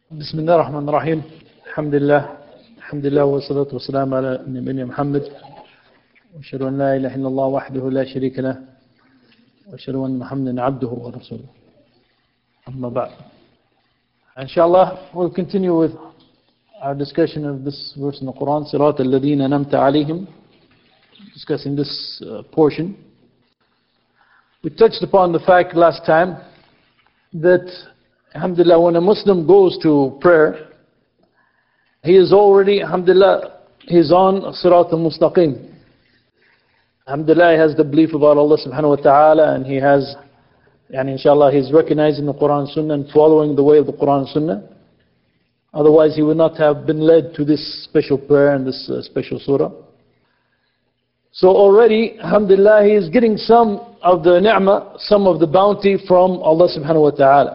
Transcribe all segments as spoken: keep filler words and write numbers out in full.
بسم الله الرحمن الرحيم. الحمد لله الحمد لله والصلاة والسلام على نبينا محمد، وأشهد أن لا إله إلا الله وحده لا شريك له، وأشهد أن محمدا عبده ورسوله. أما بعد. Inshallah, we'll continue with our discussion of this verse in the Quran, صراط الذين أنعمت عليهم, discussing this uh, portion. We touched upon the fact last time that, alhamdulillah, when a Muslim goes to prayer, he is already, alhamdulillah, he's on Sirat al-Mustaqim. Alhamdulillah, he has the belief about Allah subhanahu wa ta'ala, and he has, yani inshallah, he's recognizing the Quran and Sunnah and following the way of the Quran and Sunnah. Otherwise, he would not have been led to this special prayer and this uh, special surah. So already, alhamdulillah, he is getting some of the ni'mah, some of the bounty from Allah subhanahu wa ta'ala.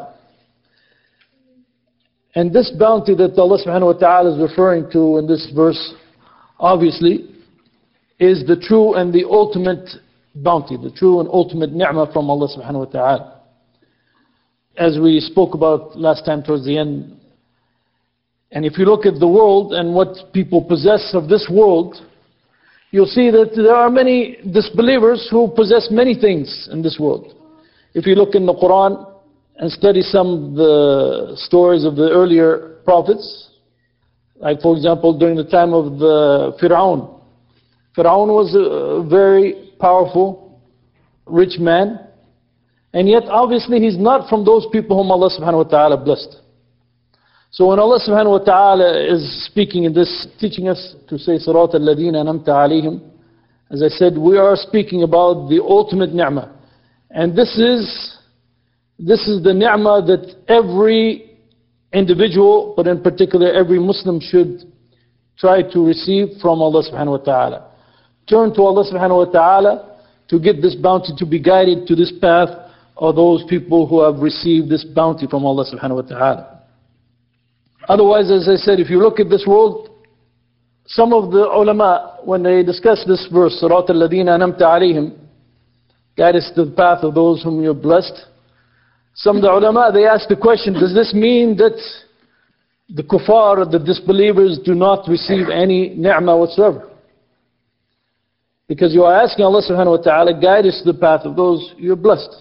And this bounty that Allah subhanahu wa ta'ala is referring to in this verse, obviously, is the true and the ultimate bounty, the true and ultimate ni'mah from Allah subhanahu wa ta'ala. As we spoke about last time towards the end, and if you look at the world and what people possess of this world, you'll see that there are many disbelievers who possess many things in this world. If you look in the Quran and study some of the stories of the earlier prophets, like for example during the time of the Fir'aun. Fir'aun was a very powerful, rich man, and yet obviously he's not from those people whom Allah subhanahu wa ta'ala blessed. So when Allah subhanahu wa ta'ala is speaking in this, teaching us to say صراط الذين أنعمت عليهم, as I said, we are speaking about the ultimate ni'mah. And this is This is the ni'mah that every individual, but in particular every Muslim, should try to receive from Allah subhanahu wa ta'ala. Turn to Allah subhanahu wa ta'ala to get this bounty, to be guided to this path of those people who have received this bounty from Allah subhanahu wa ta'ala. Otherwise, as I said, if you look at this world, some of the ulama, when they discuss this verse, صراط الذين أنعمت عليهم, guide us to the path of those whom you're blessed, some of the ulama, they ask the question, does this mean that the kuffar, the disbelievers, do not receive any ni'mah whatsoever? Because you are asking Allah subhanahu wa ta'ala, guide us to the path of those you're blessed.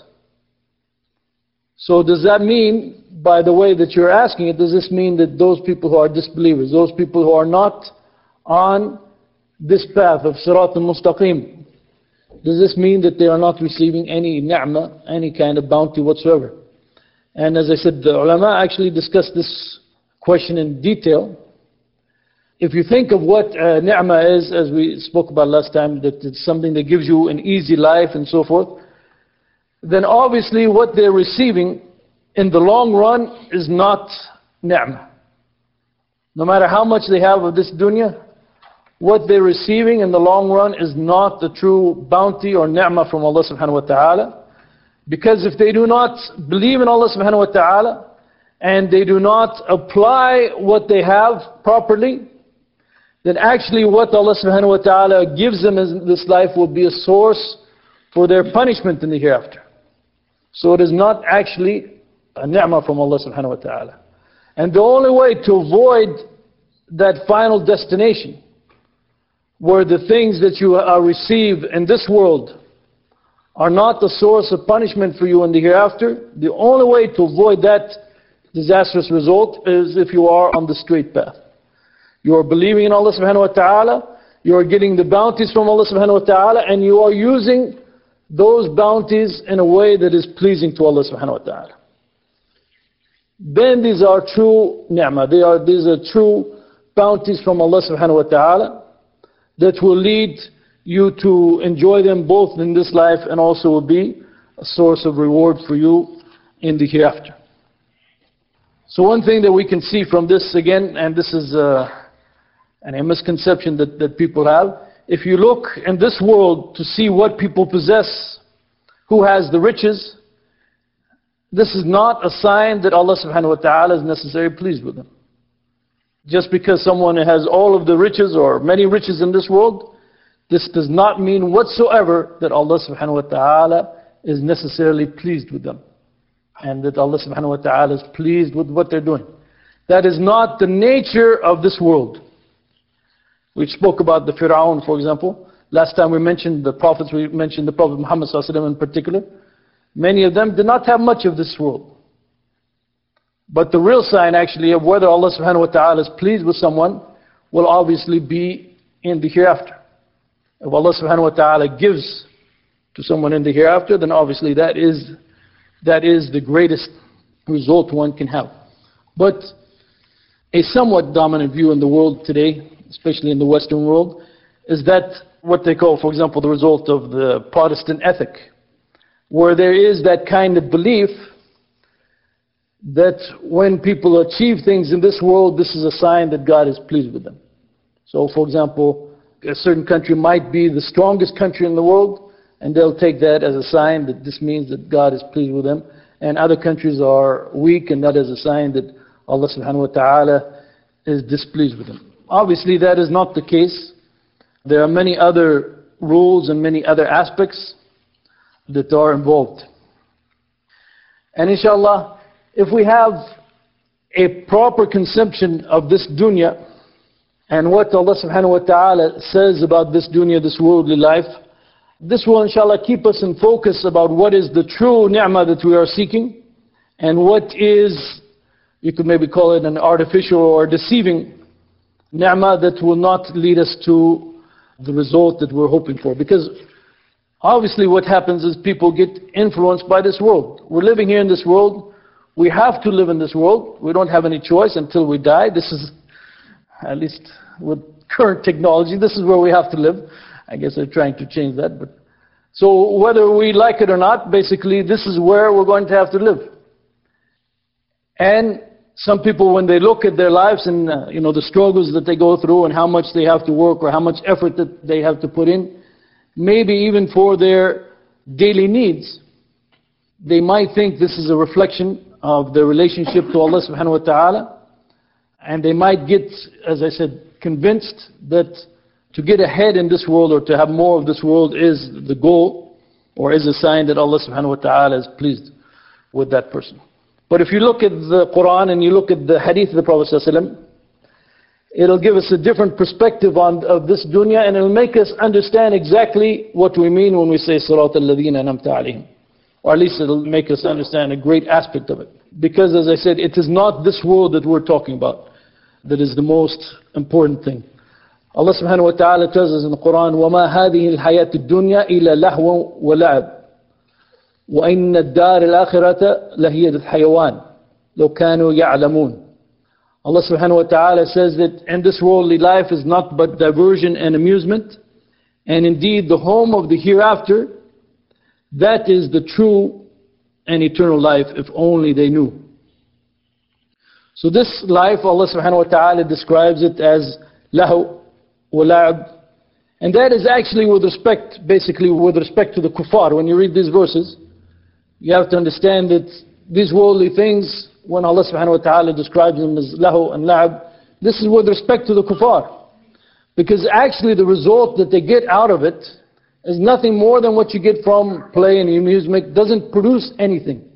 So does that mean, by the way that you're asking it, does this mean that those people who are disbelievers, those people who are not on this path of Sirat al-Mustaqim, does this mean that they are not receiving any ni'mah, any kind of bounty whatsoever? And as I said, the ulama actually discussed this question in detail. If you think of what uh, ni'mah is, as we spoke about last time, that it's something that gives you an easy life and so forth, then obviously what they're receiving in the long run is not ni'mah. No matter how much they have of this dunya, what they're receiving in the long run is not the true bounty or ni'mah from Allah subhanahu wa ta'ala. Because if they do not believe in Allah subhanahu wa ta'ala, and they do not apply what they have properly, then actually what Allah subhanahu wa ta'ala gives them in this life will be a source for their punishment in the hereafter. So it is not actually a ni'mah from Allah subhanahu wa ta'ala. And the only way to avoid that final destination, where the things that you are receive in this world are not the source of punishment for you in the hereafter, the only way to avoid that disastrous result is if you are on the straight path. You are believing in Allah subhanahu wa ta'ala, you are getting the bounties from Allah subhanahu wa ta'ala, and you are using those bounties in a way that is pleasing to Allah subhanahu wa ta'ala. Then these are true ni'mah, they are, these are true bounties from Allah subhanahu wa ta'ala that will lead you to enjoy them both in this life and also will be a source of reward for you in the hereafter. So one thing that we can see from this again, and this is uh, a misconception that, that people have, if you look in this world to see what people possess, who has the riches, this is not a sign that Allah subhanahu wa ta'ala is necessarily pleased with them. Just because someone has all of the riches or many riches in this world, this does not mean whatsoever that Allah subhanahu wa ta'ala is necessarily pleased with them. And that Allah subhanahu wa ta'ala is pleased with what they're doing. That is not the nature of this world. We spoke about the Fir'aun, for example. Last time we mentioned the prophets, we mentioned the Prophet Muhammad sallallahu alaihi wasallam in particular. Many of them did not have much of this world. But the real sign actually of whether Allah subhanahu wa ta'ala is pleased with someone will obviously be in the hereafter. If Allah subhanahu wa ta'ala gives to someone in the hereafter, then obviously that is, that is the greatest result one can have. But a somewhat dominant view in the world today, especially in the Western world, is that what they call, for example, the result of the Protestant ethic, where there is that kind of belief that when people achieve things in this world, this is a sign that God is pleased with them. So, for example, a certain country might be the strongest country in the world, and they'll take that as a sign that this means that God is pleased with them. And other countries are weak, and that is a sign that Allah subhanahu wa ta'ala is displeased with them. Obviously, that is not the case. There are many other rules and many other aspects that are involved. And inshallah, if we have a proper conception of this dunya and what Allah subhanahu wa ta'ala says about this dunya, this worldly life, this will inshallah keep us in focus about what is the true ni'mah that we are seeking and what is, you could maybe call it an artificial or deceiving ni'mah that will not lead us to the result that we're hoping for. Because obviously what happens is people get influenced by this world. We're living here in this world. We have to live in this world. We don't have any choice until we die. This is, at least with current technology, this is where we have to live. I guess they're trying to change that. But so whether we like it or not, basically this is where we're going to have to live. And some people, when they look at their lives and uh, you know the struggles that they go through and how much they have to work or how much effort that they have to put in, maybe even for their daily needs, they might think this is a reflection of their relationship to Allah subhanahu wa ta'ala, and they might get, as I said, convinced that to get ahead in this world or to have more of this world is the goal or is a sign that Allah subhanahu wa ta'ala is pleased with that person. But if you look at the Quran and you look at the hadith of the Prophet ﷺ, it'll give us a different perspective on of this dunya, and it'll make us understand exactly what we mean when we say Sirat al-Ladhina an'amta alayhim. Or at least it'll make us understand a great aspect of it. Because as I said, it is not this world that we're talking about that is the most important thing. Allah subhanahu wa ta'ala tells us in the Quran, وَمَا هَذِهِ الْحَيَاةُ الدُّنْيَا إِلَّا لَهْوٌ وَلَعْبٌ وَإِنَّ الدَّارَ الْآخِرَةَ لَهِيَ الْحَيَوَانِ لَوْ كَانُوا يَعْلَمُونَ. Allah subhanahu wa ta'ala says that in this worldly life is not but diversion and amusement, and indeed the home of the hereafter, that is the true and eternal life, if only they knew. So this life, Allah subhanahu wa ta'ala describes it as lahu wa la'ab, and that is actually with respect, basically with respect to the kuffar. When you read these verses, you have to understand that these worldly things, when Allah subhanahu wa ta'ala describes them as lahu and la'ab, this is with respect to the kuffar. Because actually the result that they get out of it is nothing more than what you get from play and amusement. Doesn't produce anything.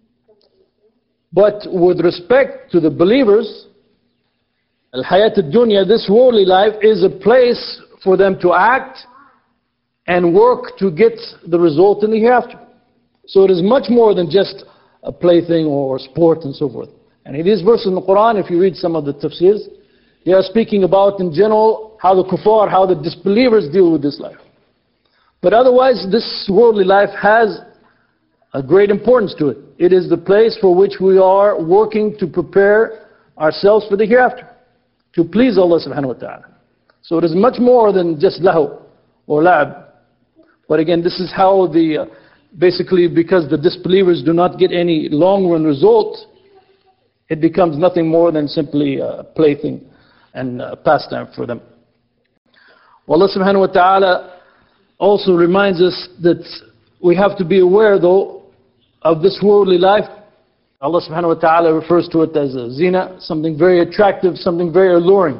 But with respect to the believers, al-hayat al-dunya, this worldly life, is a place for them to act and work to get the result in the hereafter. So it is much more than just a plaything or sport and so forth. And in these verses in the Quran, if you read some of the tafsirs, they are speaking about in general how the kuffar, how the disbelievers deal with this life. But otherwise, this worldly life has a great importance to it. It is the place for which we are working to prepare ourselves for the hereafter, to please Allah subhanahu wa ta'ala. So it is much more than just lahu or la'ab. But again, this is how the, uh, basically because the disbelievers do not get any long-run result, it becomes nothing more than simply a plaything and a pastime for them. Allah subhanahu wa ta'ala also reminds us that we have to be aware though of this worldly life. Allah subhanahu wa ta'ala refers to it as a zina, something very attractive, something very alluring.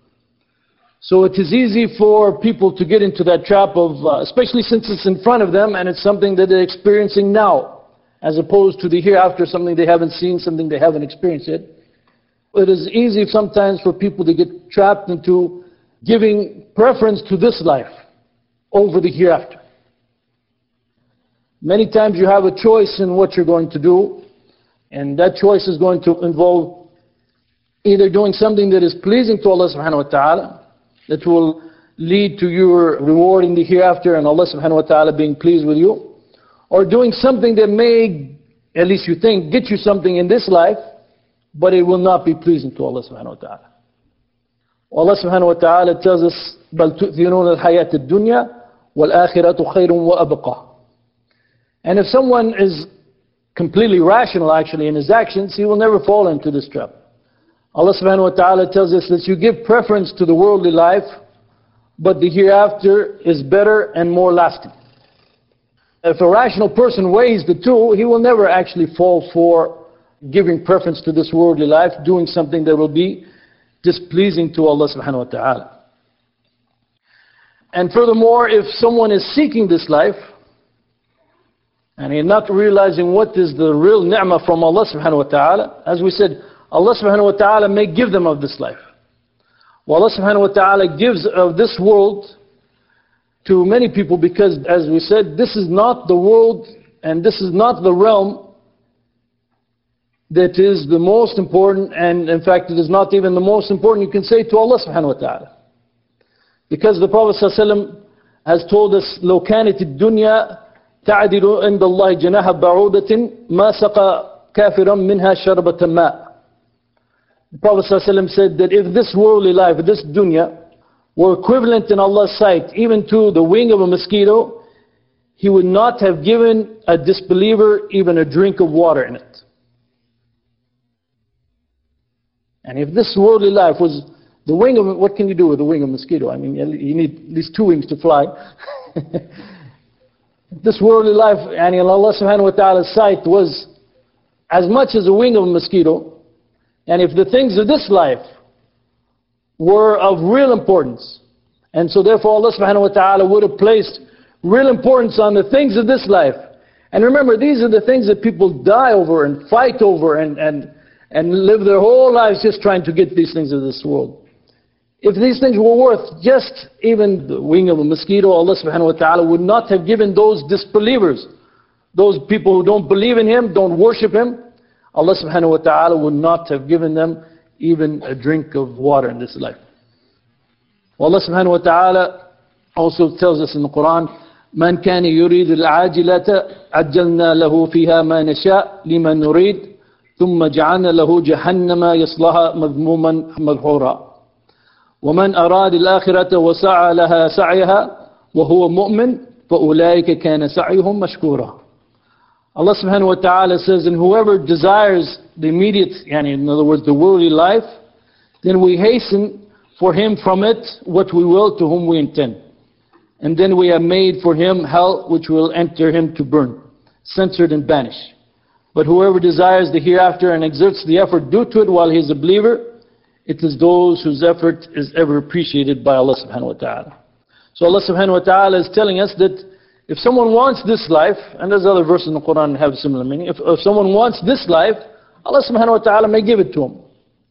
So it is easy for people to get into that trap of, uh, especially since it's in front of them and it's something that they're experiencing now, as opposed to the hereafter, something they haven't seen, something they haven't experienced yet. It is easy sometimes for people to get trapped into giving preference to this life over the hereafter. Many times you have a choice in what you're going to do, and that choice is going to involve either doing something that is pleasing to Allah subhanahu wa ta'ala, that will lead to your reward in the hereafter and Allah subhanahu wa ta'ala being pleased with you, or doing something that may, at least you think, get you something in this life, but it will not be pleasing to Allah subhanahu wa ta'ala. Allah subhanahu wa ta'ala tells us, بَلْ تُؤْثِرُونَ الْحَيَاةَ الدُّنْيَا وَالْآخِرَةُ خَيْرٌ وَأَبْقَى. And if someone is completely rational actually in his actions, he will never fall into this trap. Allah subhanahu wa ta'ala tells us that you give preference to the worldly life, but the hereafter is better and more lasting. If a rational person weighs the two, he will never actually fall for giving preference to this worldly life, doing something that will be displeasing to Allah subhanahu wa ta'ala. And furthermore, if someone is seeking this life, and he's not realizing what is the real ni'mah from Allah subhanahu wa ta'ala, as we said, Allah subhanahu wa ta'ala may give them of this life. Well, Allah subhanahu wa ta'ala gives of this world to many people because, as we said, this is not the world and this is not the realm that is the most important, and in fact it is not even the most important, you can say, to Allah subhanahu wa ta'ala. Because the Prophet ﷺ has told us, لو كانت الدنيا تعدل عند الله جناح بعوضة ما سقى كافرا منها شربة ماء. The Prophet ﷺ said that if this worldly life, this dunya, were equivalent in Allah's sight, even to the wing of a mosquito, He would not have given a disbeliever even a drink of water in it. And if this worldly life was the wing of, what can you do with the wing of a mosquito? I mean, you need at least two wings to fly. This worldly life, and in Allah subhanahu wa ta'ala's sight, was as much as a wing of a mosquito. And if the things of this life were of real importance, and so therefore Allah subhanahu wa ta'ala would have placed real importance on the things of this life. And remember, these are the things that people die over and fight over and, and, and live their whole lives just trying to get these things of this world. If these things were worth just even the wing of a mosquito, Allah subhanahu wa ta'ala would not have given those disbelievers, those people who don't believe in Him, don't worship Him, Allah subhanahu wa ta'ala would not have given them even a drink of water in this life. Allah subhanahu wa ta'ala also tells us in the Quran, من كان يريد العاجلة عجلنا له فيها ما نشاء لمن نريد ثم جعلنا له جهنم يصلها مذموما مدحورا ومن أراد الآخرة وسعى لها سعيها وهو مؤمن فأولئك كان سعيهم مشكورا. Allah subhanahu wa ta'ala says, and whoever desires the immediate, yani in other words the worldly life, then we hasten for him from it what we will to whom we intend. And then we have made for him hell which will enter him to burn, censored and banished. But whoever desires the hereafter and exerts the effort due to it while he is a believer, it is those whose effort is ever appreciated by Allah subhanahu wa ta'ala. So Allah subhanahu wa ta'ala is telling us that if someone wants this life, and there's other verses in the Quran that have a similar meaning, if, if someone wants this life, Allah subhanahu wa ta'ala may give it to him.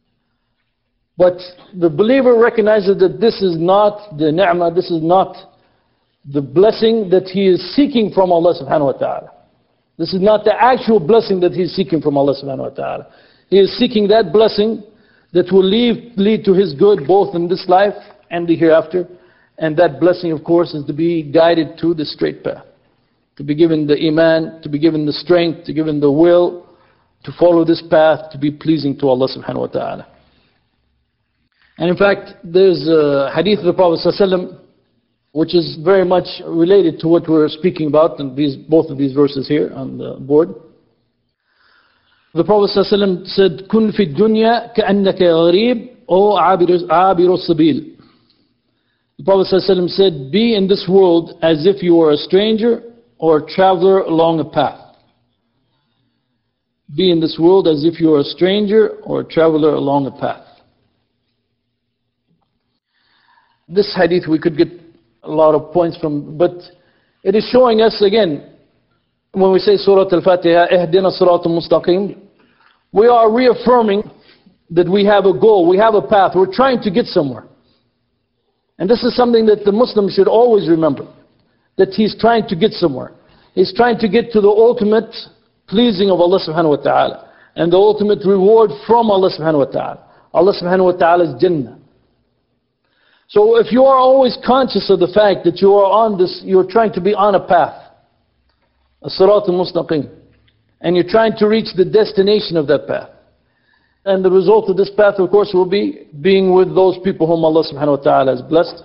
But the believer recognizes that this is not the ni'mah, this is not the blessing that he is seeking from Allah subhanahu wa ta'ala. This is not the actual blessing that he is seeking from Allah subhanahu wa ta'ala. He is seeking that blessing that will lead, lead to his good both in this life and the hereafter. And that blessing, of course, is to be guided to the straight path. To be given the iman, to be given the strength, to be given the will, to follow this path, to be pleasing to Allah subhanahu wa ta'ala. And in fact, there's a hadith of the Prophet ﷺ, which is very much related to what we're speaking about in these, both of these verses here on the board. The Prophet ﷺ said, كن في الدنيا كأنك غريب أو عابر عابر السبيل. The Prophet ﷺ said, be in this world as if you were a stranger or a traveler along a path. Be in this world as if you were a stranger or a traveler along a path. This hadith we could get a lot of points from, but it is showing us again, when we say Surah Al-Fatiha, Ihdina Siratal Mustaqim, we are reaffirming that we have a goal, we have a path, we're trying to get somewhere. And this is something that the Muslim should always remember, that he's trying to get somewhere. He's trying to get to the ultimate pleasing of Allah subhanahu wa ta'ala, and the ultimate reward from Allah subhanahu wa ta'ala. Allah subhanahu wa ta'ala's Jannah. So if you are always conscious of the fact that you are on this, you're trying to be on a path, as-sirat al-mustaqim, and you're trying to reach the destination of that path. And the result of this path, of course, will be being with those people whom Allah subhanahu wa ta'ala has blessed.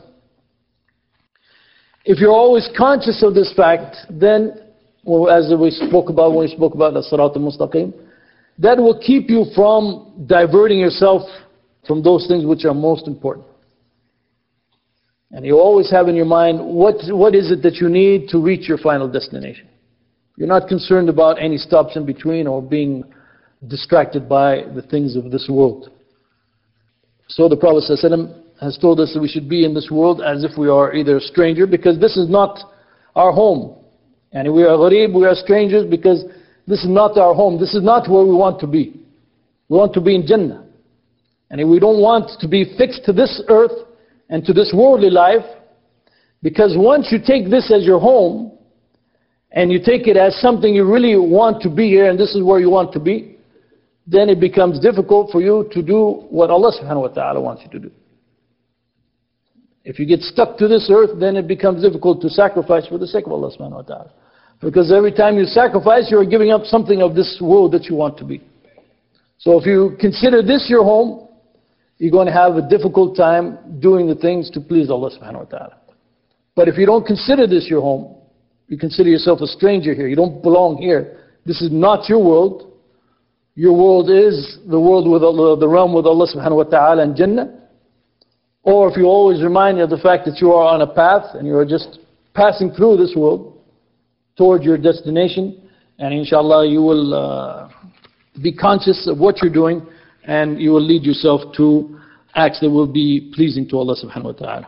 If you're always conscious of this fact, then, well, as we spoke about when we spoke about the Sirat al-Mustaqim, that will keep you from diverting yourself from those things which are most important. And you always have in your mind, what, what is it that you need to reach your final destination? You're not concerned about any stops in between or being distracted by the things of this world. So the Prophet ﷺ has told us that we should be in this world as if we are either a stranger, because this is not our home. And we are gharib, we are strangers, because this is not our home. This is not where we want to be. We want to be in Jannah. And we don't want to be fixed to this earth and to this worldly life, because once you take this as your home, and you take it as something you really want to be here, and this is where you want to be, then it becomes difficult for you to do what Allah subhanahu wa ta'ala wants you to do. If you get stuck to this earth, then it becomes difficult to sacrifice for the sake of Allah subhanahu wa ta'ala. Because every time you sacrifice, you're giving up something of this world that you want to be. So if you consider this your home, you're going to have a difficult time doing the things to please Allah subhanahu wa ta'ala. But if you don't consider this your home, you consider yourself a stranger here, you don't belong here, this is not your world. Your world is the world with Allah, the realm with Allah subhanahu wa ta'ala and Jannah. Or if you always remind you of the fact that you are on a path and you are just passing through this world toward your destination, and inshallah you will uh, be conscious of what you're doing, and you will lead yourself to acts that will be pleasing to Allah subhanahu wa ta'ala.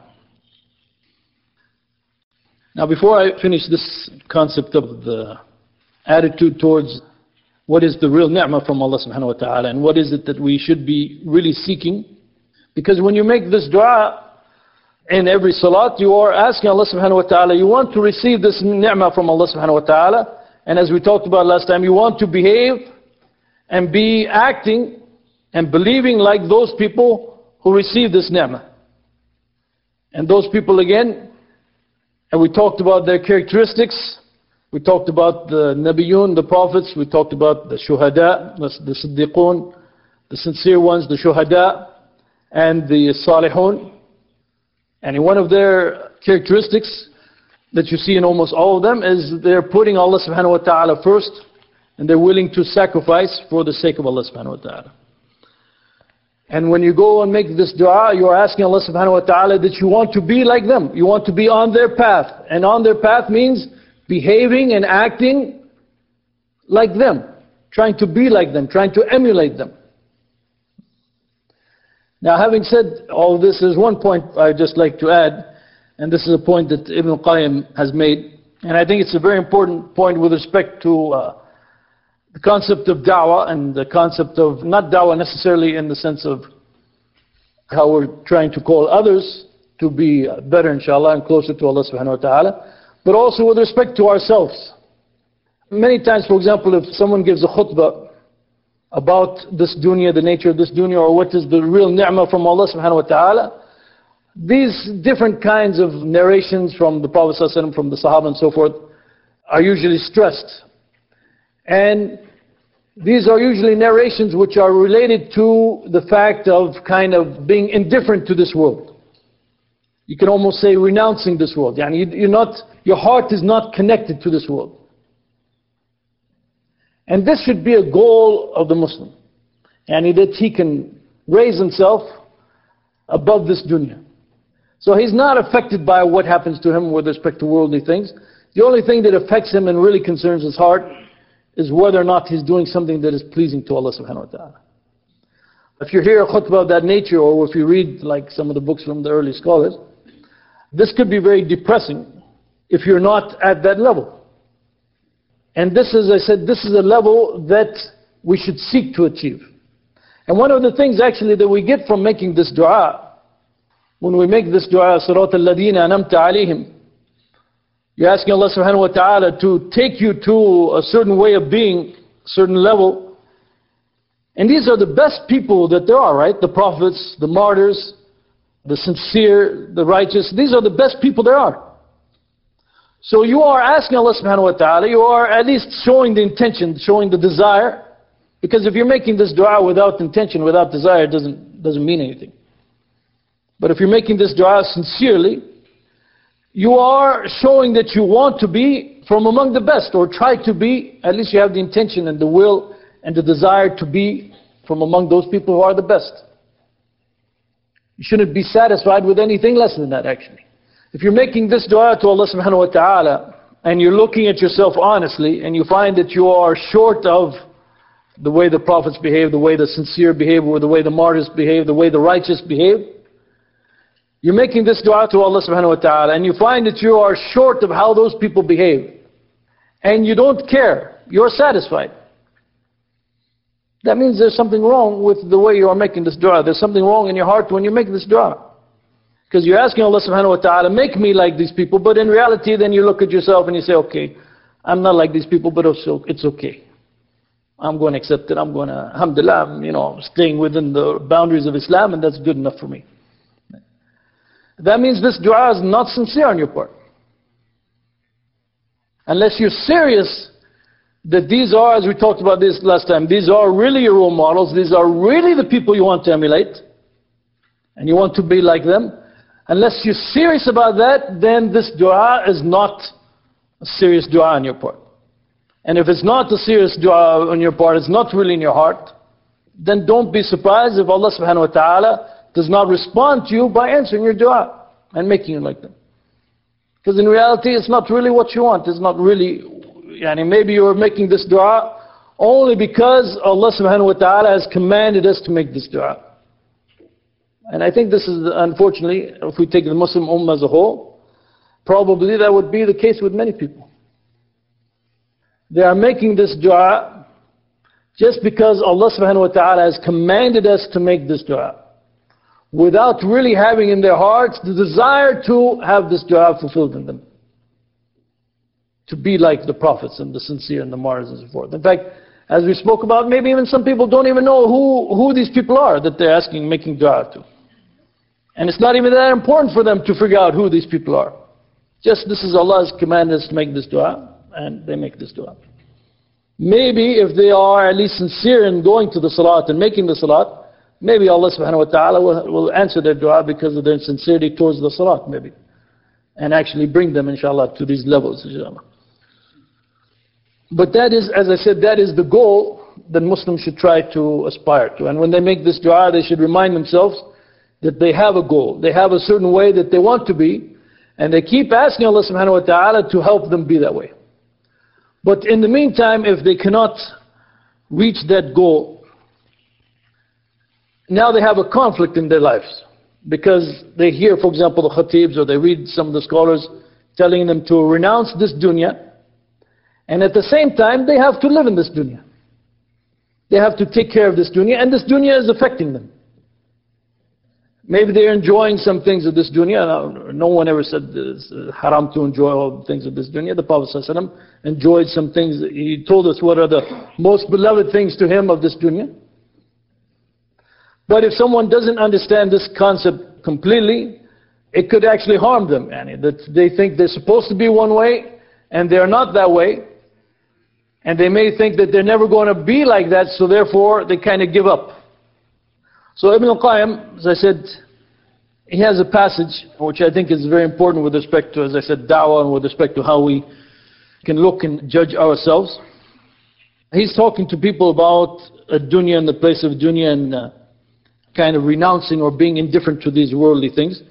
Now before I finish this concept of the attitude towards what is the real ni'mah from Allah subhanahu wa ta'ala, and what is it that we should be really seeking, because when you make this dua in every salat, you are asking Allah subhanahu wa ta'ala, you want to receive this ni'mah from Allah subhanahu wa ta'ala, and as we talked about last time, you want to behave and be acting and believing like those people who receive this ni'mah. And those people again, and we talked about their characteristics, we talked about the Nabiyun, the prophets, we talked about the Shuhada, the Siddiqun, the sincere ones, the Shuhada, and the Salihun. And one of their characteristics that you see in almost all of them is they're putting Allah subhanahu wa ta'ala first, and they're willing to sacrifice for the sake of Allah subhanahu wa ta'ala. And when you go and make this dua, you are asking Allah subhanahu wa ta'ala that you want to be like them. You want to be on their path. And on their path means behaving and acting like them. Trying to be like them. Trying to emulate them. Now having said all this, there's one point I'd just like to add. And this is a point that Ibn al-Qayyim has made. And I think it's a very important point with respect to uh, the concept of da'wah, and the concept of, not da'wah necessarily in the sense of how we're trying to call others to be better inshallah and closer to Allah subhanahu wa ta'ala, but also with respect to ourselves. Many times, for example, if someone gives a khutbah about this dunya, the nature of this dunya, or what is the real ni'mah from Allah subhanahu wa ta'ala, these different kinds of narrations from the Prophet sallallahu alaihi wasallam, from the Sahaba and so forth, are usually stressed. And these are usually narrations which are related to the fact of kind of being indifferent to this world. You can almost say renouncing this world. Yani you're not, your heart is not connected to this world. And this should be a goal of the Muslim. Yani that he can raise himself above this dunya. So he's not affected by what happens to him with respect to worldly things. The only thing that affects him and really concerns his heart is whether or not he's doing something that is pleasing to Allah subhanahu wa ta'ala. If you hear a khutbah of that nature, or if you read like some of the books from the early scholars, this could be very depressing if you're not at that level. And this is, I said, this is a level that we should seek to achieve. And one of the things actually that we get from making this dua, when we make this dua, Sirat al-Ladina anamta alayhim, you're asking Allah subhanahu wa ta'ala to take you to a certain way of being, a certain level. And these are the best people that there are, right? The prophets, the martyrs, the sincere, the righteous. These are the best people there are. So you are asking Allah subhanahu wa ta'ala, you are at least showing the intention, showing the desire. Because if you're making this dua without intention, without desire, it doesn't, doesn't mean anything. But if you're making this dua sincerely, you are showing that you want to be from among the best, or try to be, at least you have the intention and the will and the desire to be from among those people who are the best. You shouldn't be satisfied with anything less than that, actually. If you're making this dua to Allah subhanahu wa ta'ala, and you're looking at yourself honestly, and you find that you are short of the way the prophets behave, the way the sincere behave, or the way the martyrs behave, the way the righteous behave, you're making this dua to Allah subhanahu wa ta'ala, and you find that you are short of how those people behave, and you don't care, you're satisfied. That means there's something wrong with the way you are making this dua. There's something wrong in your heart when you make this dua. Because you're asking Allah subhanahu wa ta'ala, make me like these people, but in reality then you look at yourself and you say, okay, I'm not like these people, but it's okay. I'm going to accept it, I'm going to, alhamdulillah, I'm, you know, staying within the boundaries of Islam, and that's good enough for me. That means this dua is not sincere on your part. Unless you're serious that these are, as we talked about this last time, these are really your role models, these are really the people you want to emulate, and you want to be like them. Unless you're serious about that, then this dua is not a serious dua on your part. And if it's not a serious dua on your part, it's not really in your heart, then don't be surprised if Allah subhanahu wa ta'ala does not respond to you by answering your dua and making you like them. Because in reality, it's not really what you want. It's not really, yani maybe you're making this dua only because Allah subhanahu wa ta'ala has commanded us to make this dua. And I think this is, unfortunately, if we take the Muslim ummah as a whole, probably that would be the case with many people. They are making this dua just because Allah subhanahu wa ta'ala has commanded us to make this dua, without really having in their hearts the desire to have this dua fulfilled in them. To be like the prophets and the sincere and the martyrs and so forth. In fact, as we spoke about, maybe even some people don't even know who, who these people are that they're asking, making dua to. And it's not even that important for them to figure out who these people are. Just this is Allah's command us to make this dua, and they make this dua. Maybe if they are at least sincere in going to the salat and making the salat, maybe Allah subhanahu wa ta'ala will, will answer their dua because of their sincerity towards the salat, maybe. And actually bring them, inshallah, to these levels, inshallah. But that is, as I said, that is the goal that Muslims should try to aspire to. And when they make this dua, they should remind themselves that they have a goal. They have a certain way that they want to be, and they keep asking Allah subhanahu wa ta'ala to help them be that way. But in the meantime, if they cannot reach that goal, now they have a conflict in their lives. Because they hear, for example, the khatibs, or they read some of the scholars telling them to renounce this dunya, and at the same time they have to live in this dunya. They have to take care of this dunya, and this dunya is affecting them. Maybe they're enjoying some things of this dunya. No one ever said it's haram to enjoy all the things of this dunya. The Prophet ﷺ enjoyed some things. He told us what are the most beloved things to him of this dunya. But if someone doesn't understand this concept completely, it could actually harm them. That they think they're supposed to be one way, and they're not that way. And they may think that they're never going to be like that, so therefore they kind of give up. So Ibn al-Qayyim, as I said, he has a passage which I think is very important with respect to, as I said, da'wah, and with respect to how we can look and judge ourselves. He's talking to people about a dunya and the place of dunya, and uh, kind of renouncing or being indifferent to these worldly things.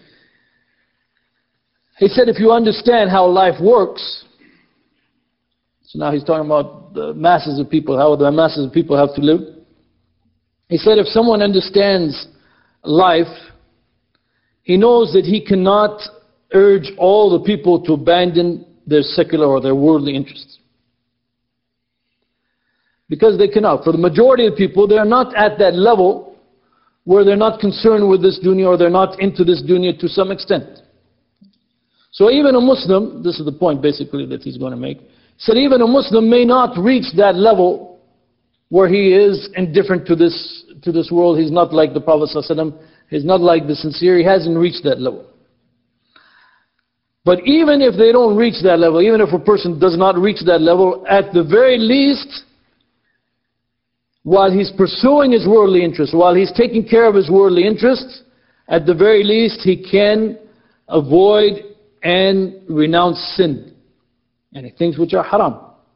He said, if you understand how life works, so now he's talking about the masses of people, how the masses of people have to live. He said, if someone understands life, he knows that he cannot urge all the people to abandon their secular or their worldly interests. Because they cannot. For the majority of people, they are not at that level where they're not concerned with this dunya, or they're not into this dunya to some extent. So even a Muslim, this is the point basically that he's going to make, said even a Muslim may not reach that level where he is indifferent to this to this world. He's not like the Prophet ﷺ, he's not like the sincere, he hasn't reached that level. But even if they don't reach that level, even if a person does not reach that level, at the very least, while he's pursuing his worldly interests, while he's taking care of his worldly interests, at the very least he can avoid and renounce sin, and things which are haram.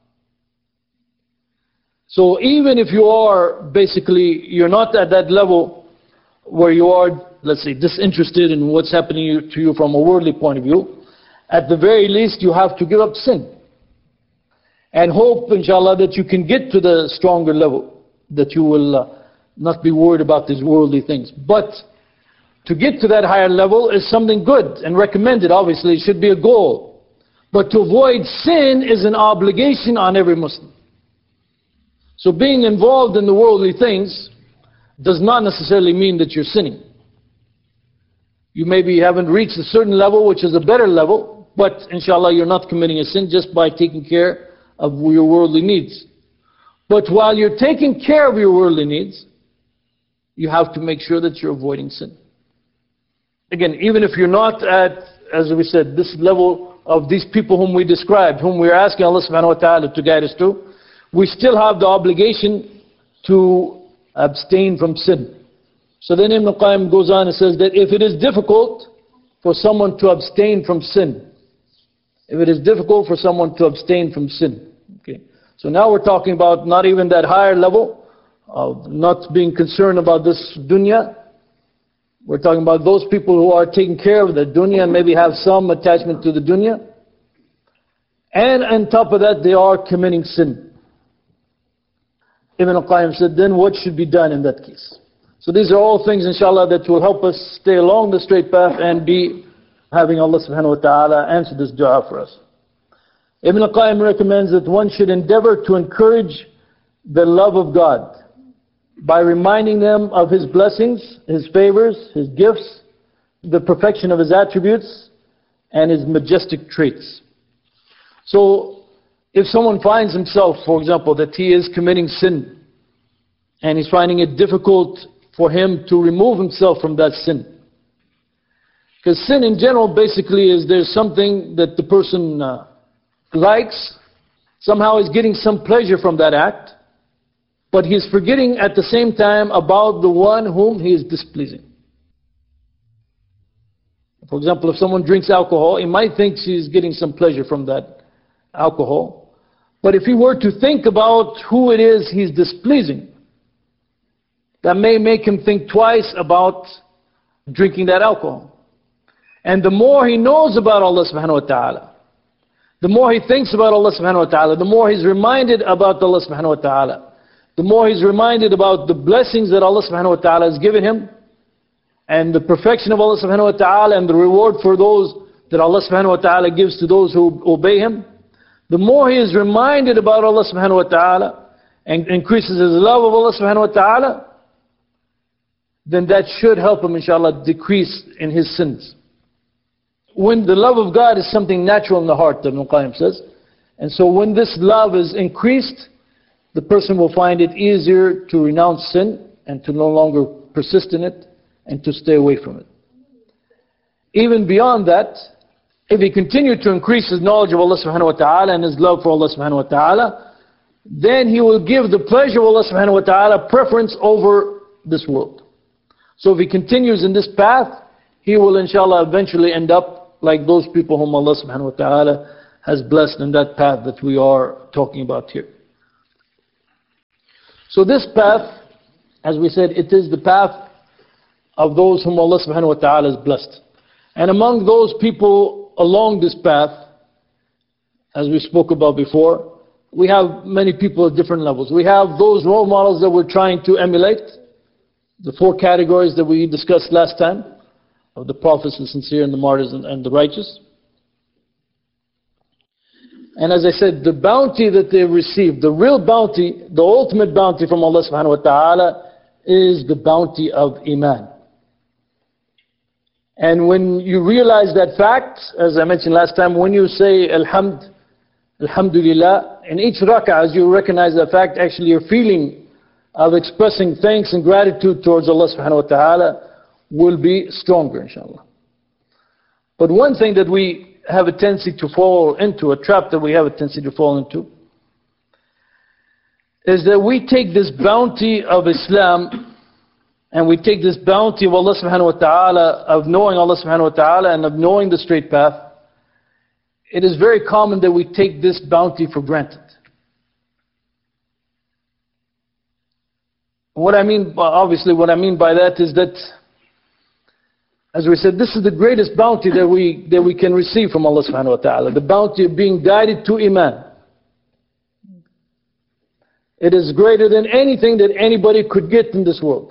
So even if you are basically, you're not at that level where you are, let's say, disinterested in what's happening to you from a worldly point of view, at the very least you have to give up sin. And hope, inshallah, that you can get to the stronger level, that you will uh, not be worried about these worldly things. But to get to that higher level is something good and recommended, obviously, it should be a goal. But to avoid sin is an obligation on every Muslim. So being involved in the worldly things does not necessarily mean that you're sinning. You maybe haven't reached a certain level, which is a better level, but inshallah you're not committing a sin just by taking care of your worldly needs. But while you're taking care of your worldly needs, you have to make sure that you're avoiding sin. Again, even if you're not at, as we said, this level of these people whom we described, whom we're asking Allah subhanahu wa ta'ala to guide us to, we still have the obligation to abstain from sin. So then Ibn Qayyim goes on and says that if it is difficult for someone to abstain from sin, if it is difficult for someone to abstain from sin, okay. So now we're talking about not even that higher level of not being concerned about this dunya. We're talking about those people who are taking care of the dunya and maybe have some attachment to the dunya. And on top of that, they are committing sin. Ibn al-Qayyim said, then what should be done in that case? So these are all things, inshallah, that will help us stay along the straight path and be having Allah subhanahu wa ta'ala answer this dua for us. Ibn al-Qayyim recommends that one should endeavor to encourage the love of God by reminding them of His blessings, His favors, His gifts, the perfection of His attributes, and His majestic traits. So, if someone finds himself, for example, that he is committing sin, and he's finding it difficult for him to remove himself from that sin. Because sin in general basically is there's something that the person uh, likes, somehow he's getting some pleasure from that act, but he's forgetting at the same time about the one whom he is displeasing. For example, if someone drinks alcohol, he might think he's getting some pleasure from that alcohol. But if he were to think about who it is he's displeasing, that may make him think twice about drinking that alcohol. And the more he knows about Allah subhanahu wa ta'ala, the more he thinks about Allah subhanahu wa ta'ala, the more he's reminded about Allah subhanahu wa ta'ala, the more he's reminded about the blessings that Allah subhanahu wa ta'ala has given him, and the perfection of Allah subhanahu wa ta'ala, and the reward for those that Allah subhanahu wa ta'ala gives to those who obey Him. The more he is reminded about Allah subhanahu wa ta'ala and increases his love of Allah subhanahu wa ta'ala, then that should help him, inshallah, decrease in his sins. When the love of God is something natural in the heart, Ibn Qayyim says, and so when this love is increased, the person will find it easier to renounce sin and to no longer persist in it and to stay away from it. Even beyond that, if he continued to increase his knowledge of Allah subhanahu wa ta'ala and his love for Allah subhanahu wa ta'ala, then he will give the pleasure of Allah subhanahu wa ta'ala preference over this world. So if he continues in this path, he will inshallah eventually end up like those people whom Allah subhanahu wa ta'ala has blessed in that path that we are talking about here. So this path, as we said, it is the path of those whom Allah subhanahu wa ta'ala has blessed. And among those people along this path, as we spoke about before, we have many people at different levels. We have those role models that we're trying to emulate, the four categories that we discussed last time, of the prophets, the sincere, and the martyrs, and, and the righteous. And as I said, the bounty that they received, the real bounty, the ultimate bounty from Allah subhanahu wa ta'ala is the bounty of Iman. And when you realize that fact, as I mentioned last time, when you say Alhamd, Alhamdulillah, in each rak'ah, as you recognize that fact, actually your feeling of expressing thanks and gratitude towards Allah subhanahu wa ta'ala will be stronger, inshallah. But one thing that we have a tendency to fall into, a trap that we have a tendency to fall into, is that we take this bounty of Islam and we take this bounty of Allah subhanahu wa ta'ala, of knowing Allah subhanahu wa ta'ala and of knowing the straight path. It is very common that we take this bounty for granted. What I mean, obviously what I mean by that is that, as we said, this is the greatest bounty that we, that we can receive from Allah subhanahu wa ta'ala. The bounty of being guided to Iman. It is greater than anything that anybody could get in this world.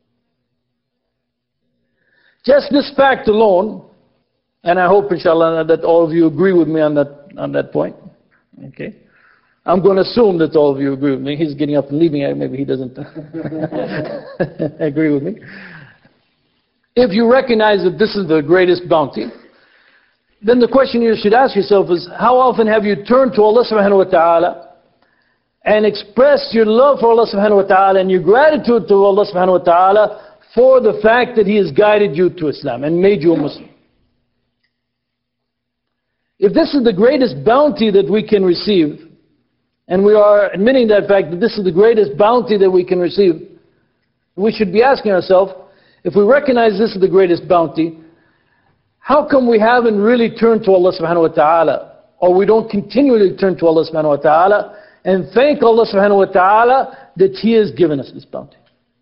Just this fact alone, and I hope inshallah that all of you agree with me on that, on that point. Okay. I'm going to assume that all of you agree with me. He's getting up and leaving, maybe he doesn't agree with me. If you recognize that this is the greatest bounty, then the question you should ask yourself is, how often have you turned to Allah subhanahu wa ta'ala and expressed your love for Allah subhanahu wa ta'ala and your gratitude to Allah subhanahu wa ta'ala for the fact that He has guided you to Islam and made you a Muslim? If this is the greatest bounty that we can receive, and we are admitting that fact that this is the greatest bounty that we can receive, we should be asking ourselves, if we recognize this is the greatest bounty, how come we haven't really turned to Allah subhanahu wa ta'ala, or we don't continually turn to Allah subhanahu wa ta'ala and thank Allah subhanahu wa ta'ala that He has given us this bounty?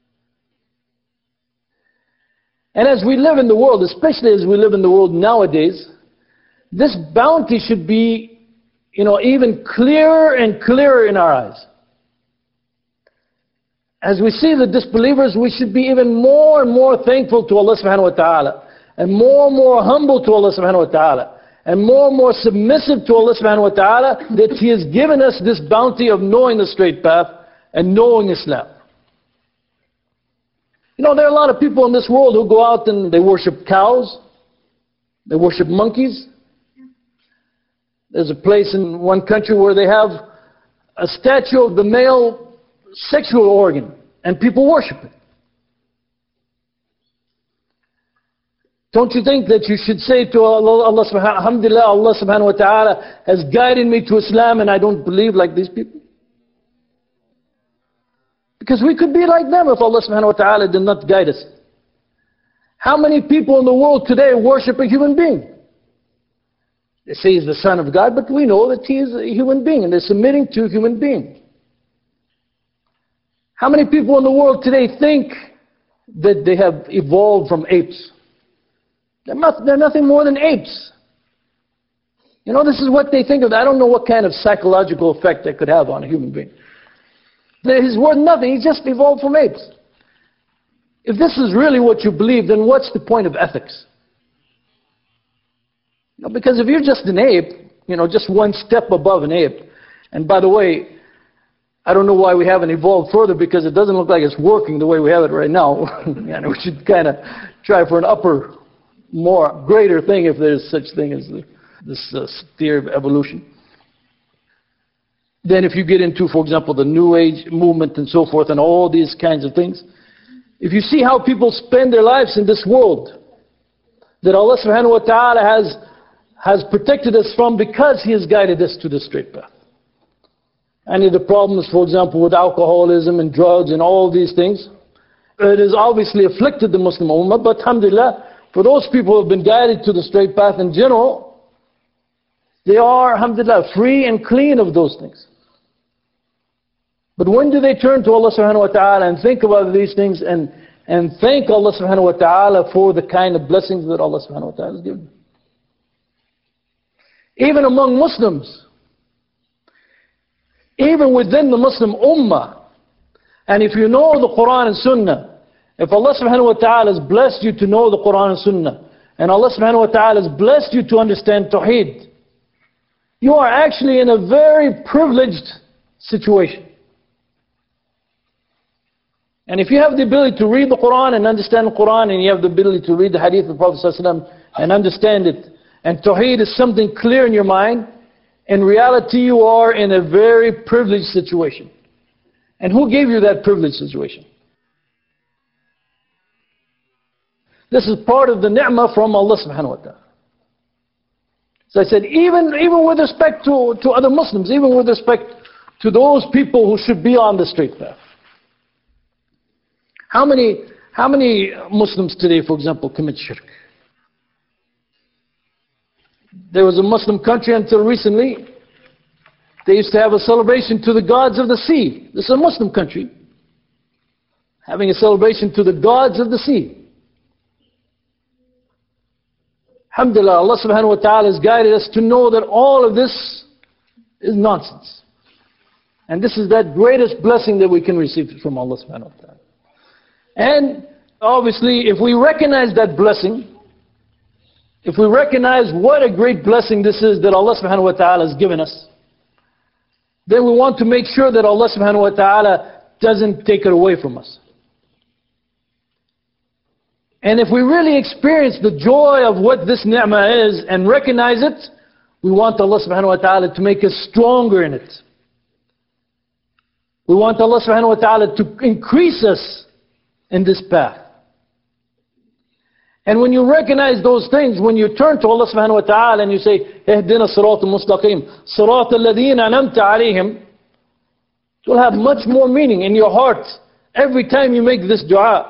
And as we live in the world, especially as we live in the world nowadays, this bounty should be, you know, even clearer and clearer in our eyes. As we see the disbelievers, we should be even more and more thankful to Allah subhanahu wa ta'ala, and more and more humble to Allah subhanahu wa ta'ala, and more and more submissive to Allah subhanahu wa ta'ala, that He has given us this bounty of knowing the straight path and knowing Islam. You know, there are a lot of people in this world who go out and they worship cows, they worship monkeys. There's a place in one country where they have a statue of the male sexual organ, and people worship it. Don't you think that you should say to Allah, Allah subhanahu, Alhamdulillah, Allah subhanahu wa ta'ala has guided me to Islam and I don't believe like these people? Because we could be like them if Allah subhanahu wa ta'ala did not guide us. How many people in the world today worship a human being? They say He's the Son of God, but we know that He is a human being and they're submitting to a human being. How many people in the world today think that they have evolved from apes? They're, not, they're nothing more than apes. You know, this is what they think of. I don't know what kind of psychological effect that could have on a human being. He's worth nothing. He's just evolved from apes. If this is really what you believe, then what's the point of ethics? You know, because if you're just an ape, you know, just one step above an ape, and by the way, I don't know why we haven't evolved further, because it doesn't look like it's working the way we have it right now. And we should kind of try for an upper, more, greater thing if there's such thing as the, this uh, theory of evolution. Then if you get into, for example, the New Age movement and so forth and all these kinds of things, if you see how people spend their lives in this world, that Allah subhanahu wa ta'ala has, has protected us from because He has guided us to the straight path. Any of the problems, for example, with alcoholism and drugs and all these things, it has obviously afflicted the Muslim Ummah, but alhamdulillah, for those people who have been guided to the straight path in general, they are, alhamdulillah, free and clean of those things. But when do they turn to Allah subhanahu wa ta'ala and think about these things and, and thank Allah subhanahu wa ta'ala for the kind of blessings that Allah subhanahu wa ta'ala has given? Even among Muslims, even within the Muslim Ummah, and if you know the Quran and Sunnah, if Allah subhanahu wa ta'ala has blessed you to know the Quran and Sunnah, and Allah subhanahu wa ta'ala has blessed you to understand Tawheed, you are actually in a very privileged situation. And if you have the ability to read the Quran and understand the Quran, and you have the ability to read the Hadith of the Prophet ﷺ and understand it, and Tawheed is something clear in your mind, in reality you are in a very privileged situation. And who gave you that privileged situation? This is part of the ni'mah from Allah subhanahu wa ta'ala. So I said, even, even with respect to, to other Muslims, even with respect to those people who should be on the straight path. How many, how many Muslims today, for example, commit shirk? There was a Muslim country until recently, they used to have a celebration to the gods of the sea. This is a Muslim country, having a celebration to the gods of the sea. Alhamdulillah, Allah subhanahu wa ta'ala has guided us to know that all of this is nonsense. And this is that greatest blessing that we can receive from Allah subhanahu wa ta'ala. And obviously, if we recognize that blessing, if we recognize what a great blessing this is that Allah subhanahu wa ta'ala has given us, then we want to make sure that Allah subhanahu wa ta'ala doesn't take it away from us. And if we really experience the joy of what this ni'mah is and recognize it, we want Allah subhanahu wa ta'ala to make us stronger in it. We want Allah subhanahu wa ta'ala to increase us in this path. And when you recognize those things, when you turn to Allah subhanahu wa ta'ala and you say, اهدنا الصراط المستقيم صراط الذين أنعمت عليهم, it will have much more meaning in your heart every time you make this dua.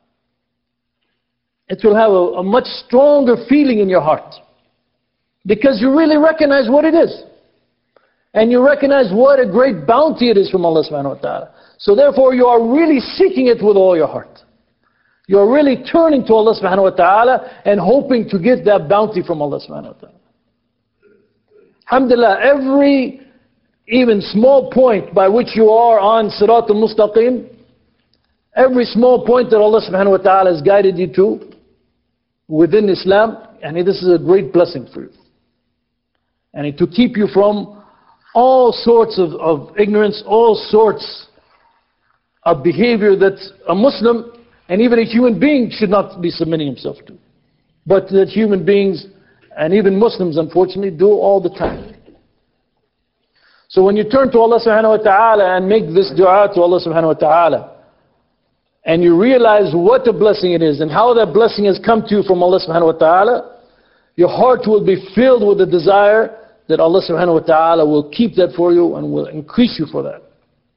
It will have a, a much stronger feeling in your heart. Because you really recognize what it is. And you recognize what a great bounty it is from Allah subhanahu wa ta'ala. So therefore you are really seeking it with all your heart. You are really turning to Allah subhanahu wa ta'ala and hoping to get that bounty from Allah subhanahu wa ta'ala. Alhamdulillah, every even small point by which you are on Sirat al-Mustaqim, every small point that Allah subhanahu wa ta'ala has guided you to within Islam, and this is a great blessing for you. And to keep you from all sorts of, of ignorance, all sorts of behavior that a Muslim and even a human being should not be submitting himself to. But that human beings and even Muslims unfortunately do all the time. So when you turn to Allah subhanahu wa ta'ala and make this dua to Allah subhanahu wa ta'ala, and you realize what a blessing it is and how that blessing has come to you from Allah subhanahu wa ta'ala, your heart will be filled with the desire that Allah subhanahu wa ta'ala will keep that for you and will increase you for that.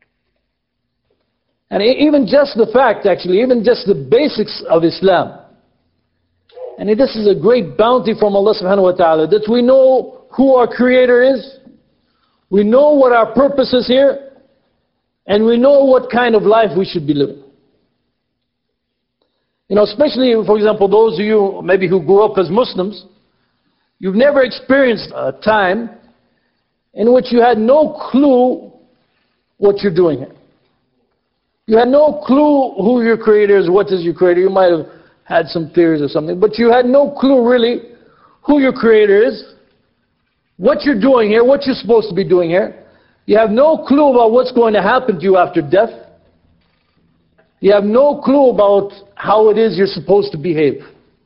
And even just the fact, actually, even just the basics of Islam. And this is a great bounty from Allah subhanahu wa ta'ala, that we know who our Creator is, we know what our purpose is here, and we know what kind of life we should be living. You know, especially, for example, those of you maybe who grew up as Muslims, you've never experienced a time in which you had no clue what you're doing here. You had no clue who your Creator is, what is your Creator. You might have had some theories or something, but you had no clue really who your Creator is, what you're doing here, what you're supposed to be doing here. You have no clue about what's going to happen to you after death. You have no clue about how it is you're supposed to behave.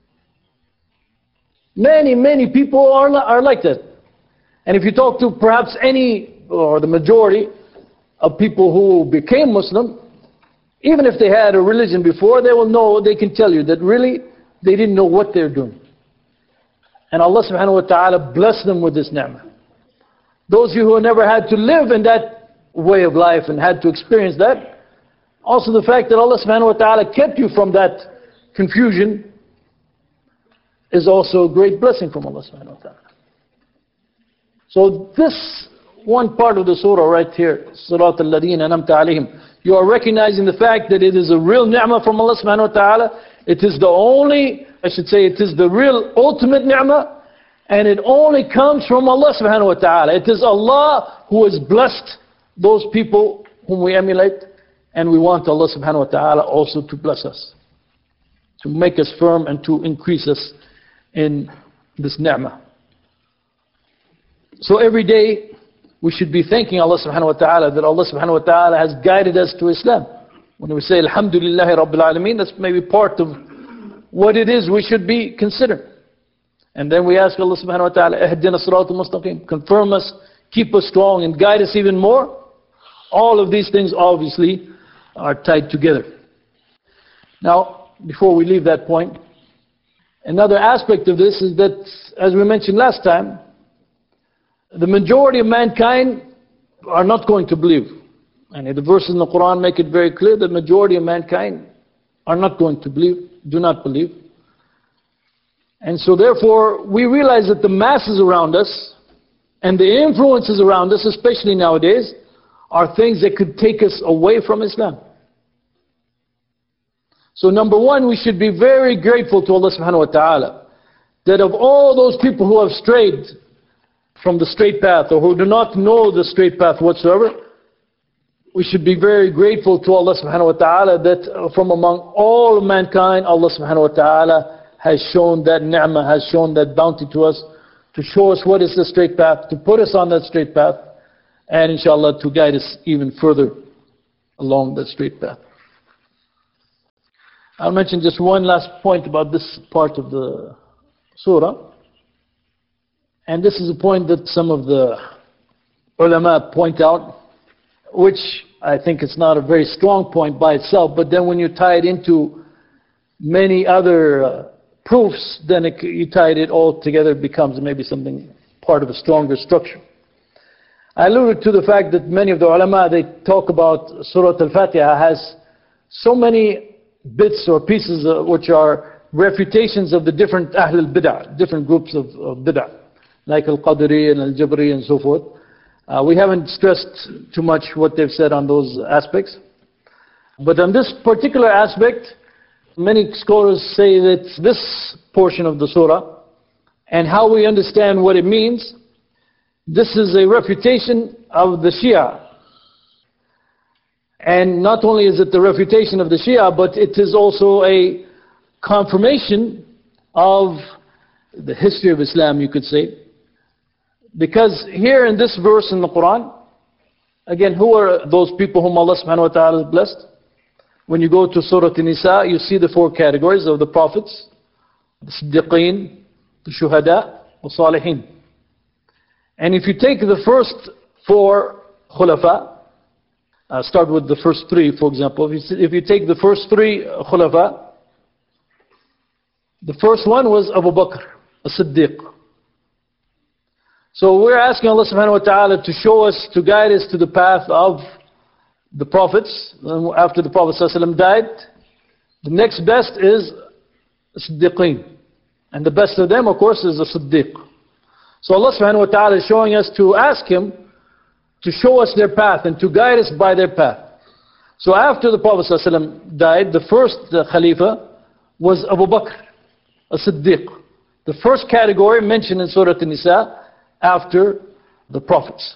Many, many people are, are like that. And if you talk to perhaps any, or the majority of people who became Muslim, even if they had a religion before, they will know, they can tell you that really they didn't know what they're doing. And Allah subhanahu wa ta'ala blessed them with this ni'mah. Those of you who never had to live in that way of life and had to experience that, also the fact that Allah subhanahu wa ta'ala kept you from that confusion is also a great blessing from Allah subhanahu wa ta'ala. So this one part of the surah right here, Sirat al-Ladeen anamta alayhim, you are recognizing the fact that it is a real ni'mah from Allah subhanahu wa ta'ala. It is the only, I should say, it is the real ultimate ni'mah, and it only comes from Allah subhanahu wa ta'ala. It is Allah who has blessed those people whom we emulate, and we want Allah subhanahu wa ta'ala also to bless us, to make us firm and to increase us in this ni'mah. So every day we should be thanking Allah subhanahu wa ta'ala that Allah subhanahu wa ta'ala has guided us to Islam. When we say Alhamdulillahi Rabbil Alameen, that's maybe part of what it is we should be considering. And then we ask Allah subhanahu wa ta'ala, Ihdina Siratal Mustaqim, confirm us, keep us strong and guide us even more. All of these things obviously are tied together. Now, before we leave that point, another aspect of this is that, as we mentioned last time, the majority of mankind are not going to believe. And the verses in the Quran make it very clear that the majority of mankind are not going to believe, do not believe. And so therefore, we realize that the masses around us and the influences around us, especially nowadays, are things that could take us away from Islam. So number one, we should be very grateful to Allah subhanahu wa ta'ala that of all those people who have strayed from the straight path or who do not know the straight path whatsoever, we should be very grateful to Allah subhanahu wa ta'ala that from among all of mankind, Allah subhanahu wa ta'ala has shown that ni'mah, has shown that bounty to us, to show us what is the straight path, to put us on that straight path, and inshallah to guide us even further along that straight path. I'll mention just one last point about this part of the surah. And this is a point that some of the ulama point out, which I think it's not a very strong point by itself, but then when you tie it into many other uh, proofs, then it, you tie it all together, it becomes maybe something part of a stronger structure. I alluded to the fact that many of the ulama, they talk about Surah Al-Fatiha has so many bits or pieces uh, which are refutations of the different Ahl al-Bid'ah, different groups of, of Bid'ah, like Al-Qadri and Al-Jabri and so forth. Uh, we haven't stressed too much what they've said on those aspects. But on this particular aspect, many scholars say that this portion of the surah and how we understand what it means, this is a refutation of the Shia. And not only is it the refutation of the Shia, but it is also a confirmation of the history of Islam, you could say. Because here in this verse in the Quran, again, who are those people whom Allah subhanahu wa ta'ala has blessed? When you go to Surah An-Nisa, you see the four categories of the prophets, the Siddiqeen, the Shuhada, the Salihin. And if you take the first four Khulafa, uh, start with the first three, for example. If you, if you take the first three Khulafa, the first one was Abu Bakr, a Siddiq. So we're asking Allah subhanahu wa ta'ala to show us, to guide us to the path of the prophets. After the Prophet ﷺ died, the next best is Siddiqeen. And the best of them, of course, is the Siddiq. So Allah subhanahu wa ta'ala is showing us to ask Him to show us their path and to guide us by their path. So after the Prophet ﷺ died, the first uh, Khalifa was Abu Bakr, a Siddiq. The first category mentioned in Surah An-Nisa after the prophets.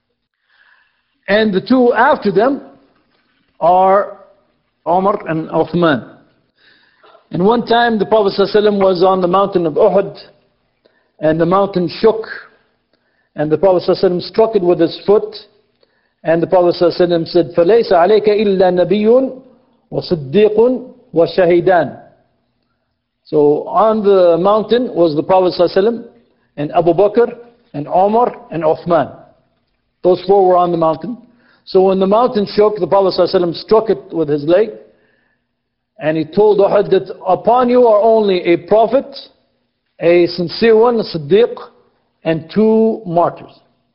And the two after them are Umar and Uthman. And one time the Prophet ﷺ was on the mountain of Uhud, and the mountain shook, and the Prophet ﷺ struck it with his foot, and the Prophet ﷺ said, فَلَيْسَ عَلَيْكَ إِلَّا نَبِيٌّ وَصِدِّيقٌ وَشَهِدَانٌ. So on the mountain was the Prophet ﷺ and Abu Bakr and Umar and Uthman. Those four were on the mountain. So when the mountain shook, the Prophet ﷺ struck it with his leg, and he told Uhud that upon you are only a prophet, a sincere one, a Siddiq, and two martyrs.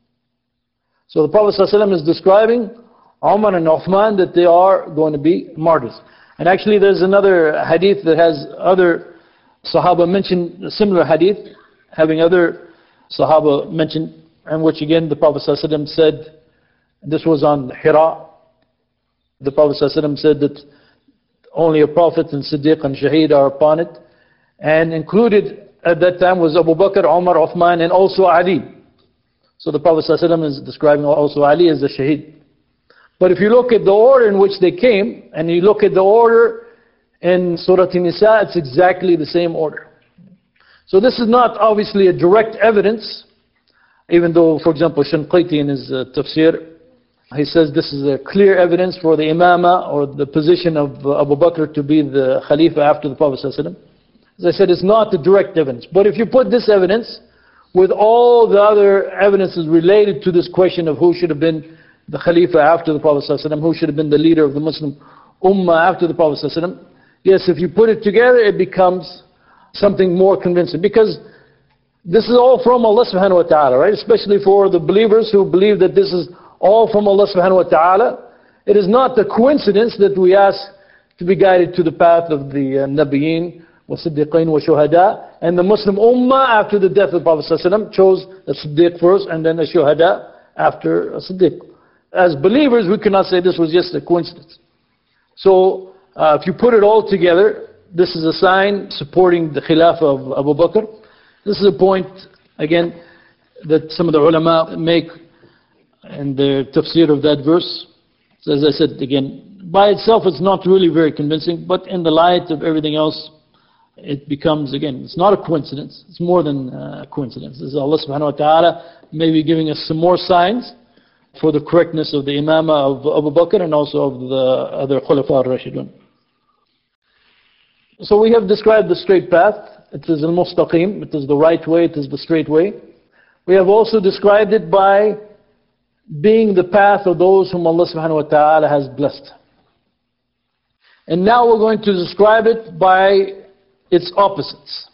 So the Prophet ﷺ is describing Umar and Uthman that they are going to be martyrs. And actually there's another hadith that has other Sahaba mentioned, a similar hadith, having other Sahaba mentioned, and which again the Prophet ﷺ said, this was on Hira, the Prophet ﷺ said that only a prophet and Siddiq and Shaheed are upon it, and included at that time was Abu Bakr, Umar, Uthman, and also Ali. So the Prophet ﷺ is describing also Ali as the Shaheed. But if you look at the order in which they came, and you look at the order in Surah An-Nisa, it's exactly the same order. So this is not obviously a direct evidence Even though, for example, Shanqiti in his uh, tafsir, he says this is a clear evidence for the imama or the position of uh, Abu Bakr to be the Khalifa after the Prophet ﷺ. As I said, it's not the direct evidence. But if you put this evidence with all the other evidences related to this question of who should have been the Khalifa after the Prophet ﷺ, who should have been the leader of the Muslim Ummah after the Prophet ﷺ, yes, if you put it together, it becomes something more convincing. Because this is all from Allah subhanahu wa ta'ala, right? Especially for the believers who believe that this is all from Allah subhanahu wa ta'ala. It is not a coincidence that we ask to be guided to the path of the uh, Nabiyeen, wa Siddiqeen, wa Shuhada. And the Muslim Ummah after the death of the Prophet ﷺ chose the Siddiq first and then the Shuhada after a Siddiq. As believers, we cannot say this was just a coincidence. So, uh, if you put it all together, this is a sign supporting the Khilafah of Abu Bakr. This is a point, again, that some of the ulama make in their tafsir of that verse. So as I said, again, by itself it's not really very convincing, but in the light of everything else, it becomes, again, it's not a coincidence. It's more than a coincidence. This is Allah subhanahu wa ta'ala maybe giving us some more signs for the correctness of the imamah of Abu Bakr and also of the other Khulafa al-Rashidun. So we have described the straight path. It is al-mustaqim, it is the right way, it is the straight way. We have also described it by being the path of those whom Allah subhanahu wa ta'ala has blessed. And now we're going to describe it by its opposites.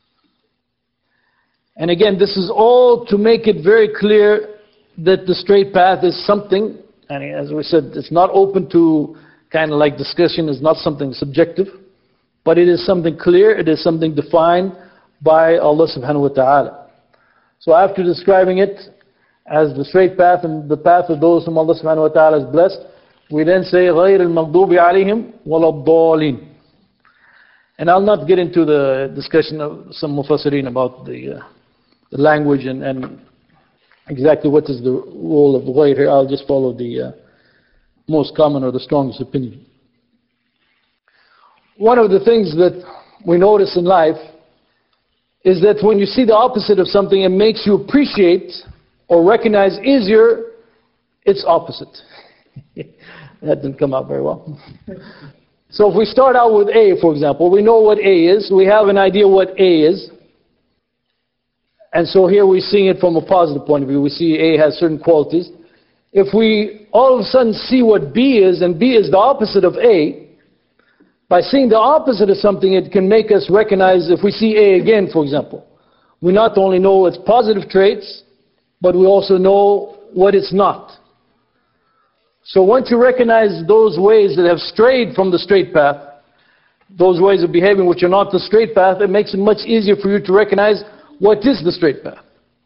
And again, this is all to make it very clear that the straight path is something, and as we said, it's not open to kind of like discussion, it's not something subjective, but it is something clear, it is something defined by Allah subhanahu wa ta'ala. So after describing it as the straight path and the path of those whom Allah subhanahu wa ta'ala has blessed, we then say غَيْرِ الْمَغْضُوبِ عَلَيْهِمْ وَلَا الضَّالِينَ. And I'll not get into the discussion of some mufassirin about the, uh, the language and, and exactly what is the role of ghayr here. I'll just follow the uh, most common or the strongest opinion. One of the things that we notice in life is that when you see the opposite of something, it makes you appreciate or recognize easier its opposite. That didn't come out very well. So if we start out with A, for example, we know what A is. We have an idea what A is. And so here we're seeing it from a positive point of view. We see A has certain qualities. If we all of a sudden see what B is, and B is the opposite of A, by seeing the opposite of something, it can make us recognize, if we see A again, for example, we not only know its positive traits, but we also know what it's not. So once you recognize those ways that have strayed from the straight path, those ways of behaving which are not the straight path, it makes it much easier for you to recognize what is the straight path.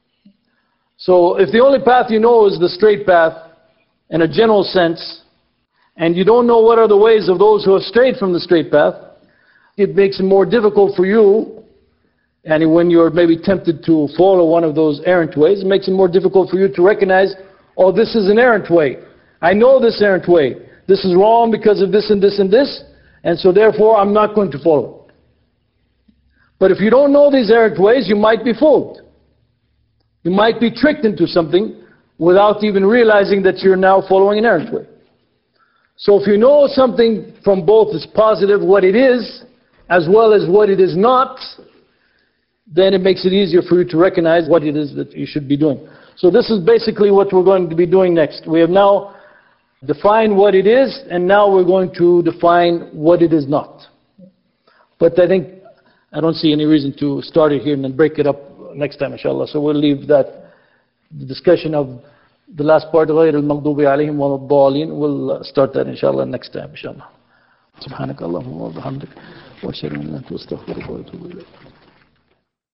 So if the only path you know is the straight path in a general sense, and you don't know what are the ways of those who have strayed from the straight path, it makes it more difficult for you, and when you're maybe tempted to follow one of those errant ways, it makes it more difficult for you to recognize, oh, this is an errant way. I know this errant way. This is wrong because of this and this and this, and so therefore I'm not going to follow it. But if you don't know these errant ways, you might be fooled. You might be tricked into something without even realizing that you're now following an errant way. So if you know something from both its positive, what it is, as well as what it is not, then it makes it easier for you to recognize what it is that you should be doing. So this is basically what we're going to be doing next. We have now defined what it is, and now we're going to define what it is not. But I think I don't see any reason to start it here and then break it up next time, inshallah. So we'll leave that, the discussion of the last part, غَيْرِ الْمَغْضُوبِ عَلَيْهِمْ وَلَا الضَّالِينَ. We'll start that, inshallah, next time, inshallah. سبحانك اللهم وبحمدك وأشهد أن لا إله إلا أنت أستغفرك وأتوب إليك.